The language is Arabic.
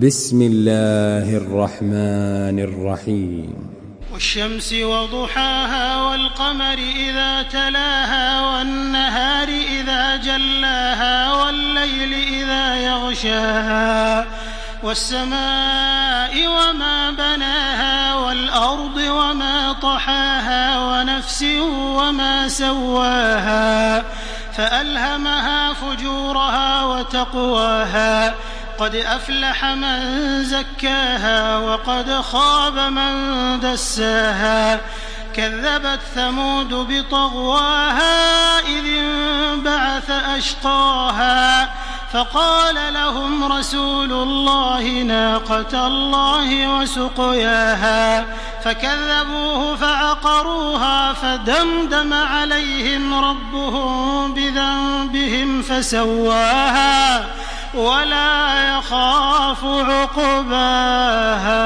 بسم الله الرحمن الرحيم. والشمس وضحاها والقمر إذا تلاها والنهار إذا جلاها والليل إذا يغشاها والسماء وما بناها والأرض وما طحاها ونفس وما سواها فألهمها فجورها وتقواها قد أفلح من زكاها وقد خاب من دساها كذبت ثمود بطغواها إذ انبعث أشقاها فقال لهم رسول الله ناقة الله وسقياها فكذبوه فعقروها فدمدم عليهم ربهم بذنبهم فسواها ولا يخاف عقباها.